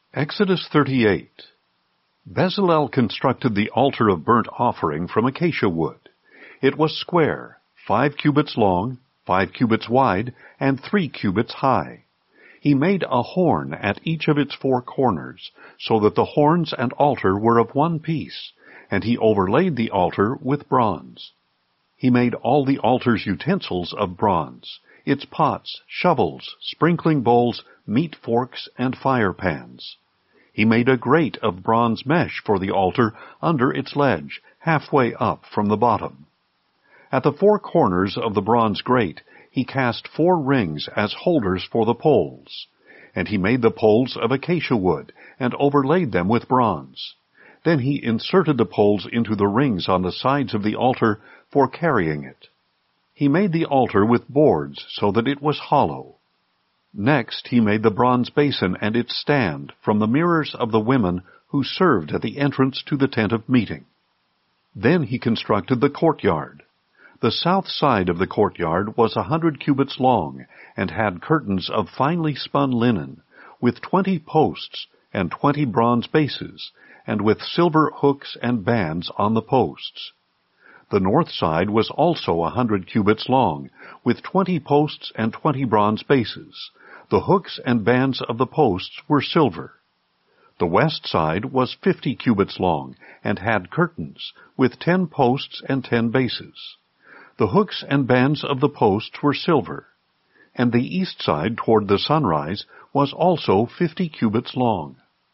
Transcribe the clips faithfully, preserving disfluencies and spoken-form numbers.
Exodus thirty-eight. Bezalel constructed the altar of burnt offering from acacia wood. It was square, five cubits long, five cubits wide, and three cubits high. He made a horn at each of its four corners, so that the horns and altar were of one piece, and he overlaid the altar with bronze. He made all the altar's utensils of bronze, its pots, shovels, sprinkling bowls, meat forks, and fire pans. He made a grate of bronze mesh for the altar under its ledge, halfway up from the bottom. At the four corners of the bronze grate he cast four rings as holders for the poles, and he made the poles of acacia wood, and overlaid them with bronze. Then he inserted the poles into the rings on the sides of the altar for carrying it. He made the altar with boards so that it was hollow. Next he made the bronze basin and its stand from the mirrors of the women who served at the entrance to the tent of meeting. Then he constructed the courtyard. The south side of the courtyard was a hundred cubits long, and had curtains of finely spun linen, with twenty posts and twenty bronze bases, and with silver hooks and bands on the posts. The north side was also a hundred cubits long, with twenty posts and twenty bronze bases. The hooks and bands of the posts were silver. The west side was fifty cubits long, and had curtains, with ten posts and ten bases. The hooks and bands of the posts were silver. And the east side toward the sunrise was also fifty cubits long.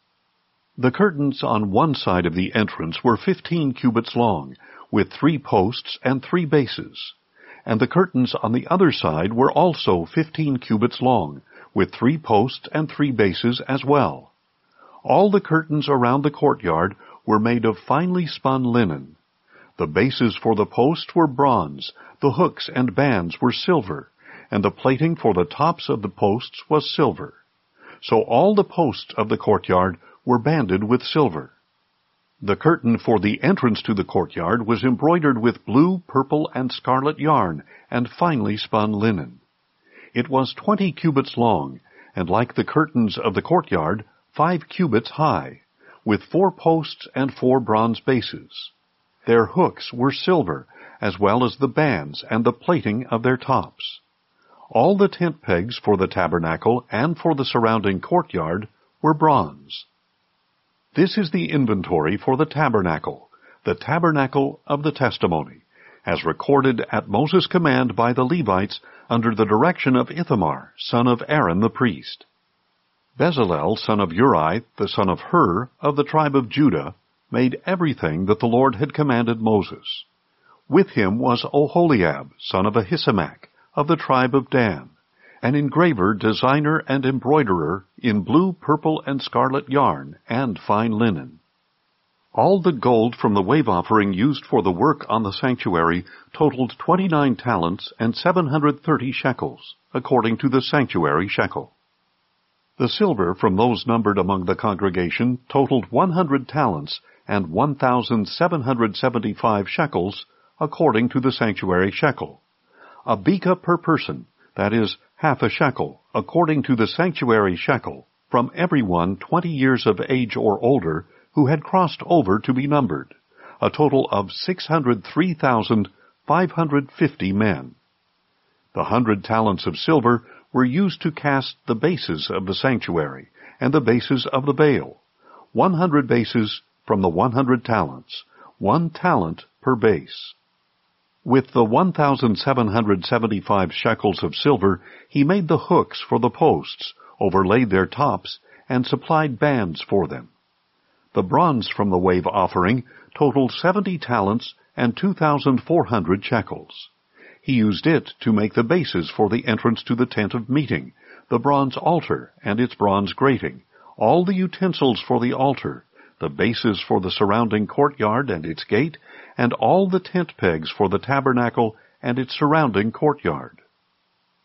The curtains on one side of the entrance were fifteen cubits long, with three posts and three bases. And the curtains on the other side were also fifteen cubits long, with three posts and three bases as well. All the curtains around the courtyard were made of finely spun linen. The bases for the posts were bronze, the hooks and bands were silver, and the plating for the tops of the posts was silver. So all the posts of the courtyard were banded with silver. The curtain for the entrance to the courtyard was embroidered with blue, purple, and scarlet yarn, and finely spun linen. It was twenty cubits long, and like the curtains of the courtyard, five cubits high, with four posts and four bronze bases. Their hooks were silver, as well as the bands and the plating of their tops. All the tent pegs for the tabernacle and for the surrounding courtyard were bronze. This is the inventory for the tabernacle, the tabernacle of the testimony, as recorded at Moses' command by the Levites under the direction of Ithamar, son of Aaron the priest. Bezalel, son of Uri, the son of Hur, of the tribe of Judah, made everything that the Lord had commanded Moses. With him was Oholiab, son of Ahisamach, of the tribe of Dan, an engraver, designer, and embroiderer in blue, purple, and scarlet yarn, and fine linen. All the gold from the wave offering used for the work on the sanctuary totaled twenty-nine talents and seven hundred thirty shekels, according to the sanctuary shekel. The silver from those numbered among the congregation totaled one hundred talents and one thousand seven hundred seventy-five shekels, according to the sanctuary shekel. A beka per person, that is, half a shekel, according to the sanctuary shekel, from everyone twenty years of age or older who had crossed over to be numbered, a total of six hundred three thousand five hundred fifty men. The hundred talents of silver were used to cast the bases of the sanctuary and the bases of the Baal, one hundred bases from the one hundred talents, one talent per base. With the one thousand seven hundred seventy-five shekels of silver, he made the hooks for the posts, overlaid their tops, and supplied bands for them. The bronze from the wave offering totaled seventy talents and two thousand four hundred shekels. He used it to make the bases for the entrance to the tent of meeting, the bronze altar and its bronze grating, all the utensils for the altar, the bases for the surrounding courtyard and its gate, and all the tent pegs for the tabernacle and its surrounding courtyard.